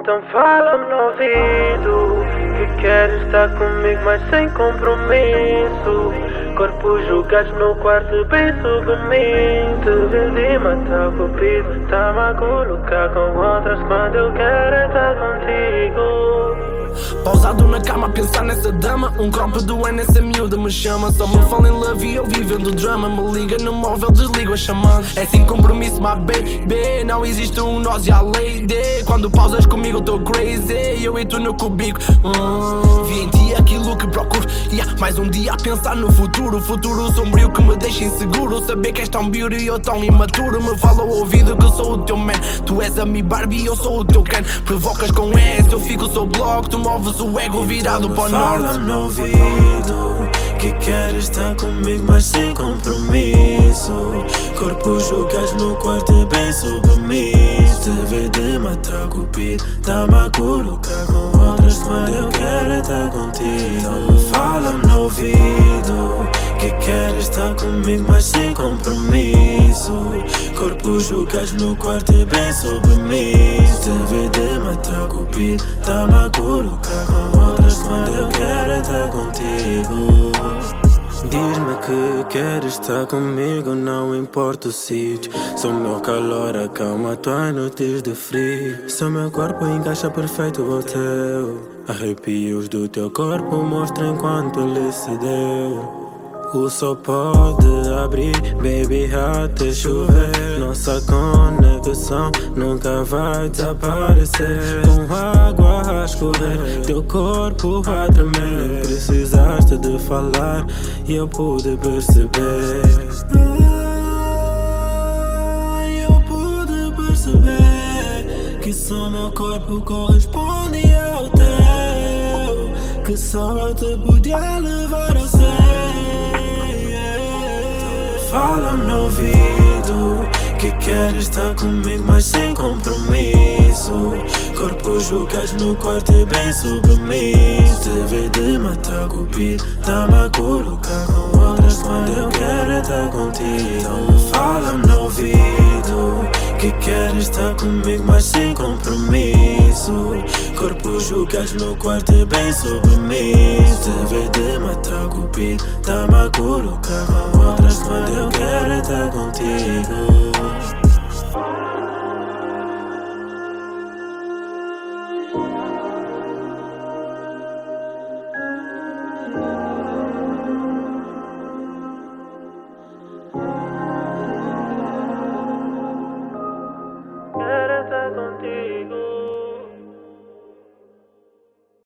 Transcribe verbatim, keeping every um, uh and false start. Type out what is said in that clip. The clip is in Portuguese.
Então fala-me no ouvido que queres estar comigo, mas sem compromisso. Corpos jogados no quarto bem submissão. Te vendi matar o cupido, tá-me a colocar com outras quando eu quero é estar contigo. Pausado na cama a pensar nessa dama. Um copo do N, essa miúda me chama. Só me fala em love e eu vivendo o drama. Me liga no móvel, desligo a chamada. É sem compromisso, my baby. Não existe um nós e a lady. Quando pausas comigo eu tô crazy. Eu e tu no cubico. hum, Vi em ti aquilo que procuro. yeah, Mais um dia a pensar no futuro. Futuro sombrio que me deixa inseguro. Saber que és tão beauty e eu tão imaturo. Me fala ao ouvido que eu sou o teu man. Tu és a mi Barbie e eu sou o teu Ken. Provocas com S, eu fico seu bloco. Tu moves o ego virado para o norte. Fala no ouvido que queres estar comigo, mas sem compromisso. Corpos jogados no quarto é bem submisso. Te vê de matar cupido, tá-me a colocar com outras quando eu quero é estar contigo. Então fala no ouvido que queres estar comigo, mas sem compromisso. Corpos jogados no quarto é bem submisso. Te vê de matar cupido, tá-me a colocar com outras quando eu quero é estar contigo. Diz-me que queres estar comigo, não importa o sítio. Sou meu calor, acalma tuas noites de frio. Seu meu corpo encaixa perfeito ao teu. Arrepios do teu corpo mostram quanto ele se deu. O sol pode abrir, baby, até chover. Nossa conexão nunca vai desaparecer. Com água a escorrer, teu corpo vai tremer. Precisaste de falar e eu pude perceber. Eu pude perceber que só meu corpo corresponde ao teu. Que só te podia levar a sério. Fala no ouvido que queres estar comigo, mas sem compromisso. Corpos jogados no quarto é bem submisso. Te vê de matar cupido, tá-me a colocar com outras quando eu quero é estar contigo. Então fala no ouvido que queres estar comigo, mas sem compromisso. Corpos jogados no quarto é bem submisso. Te vê de matar cupido, tá-me a colocar com outras quando eu quero é estar contigo.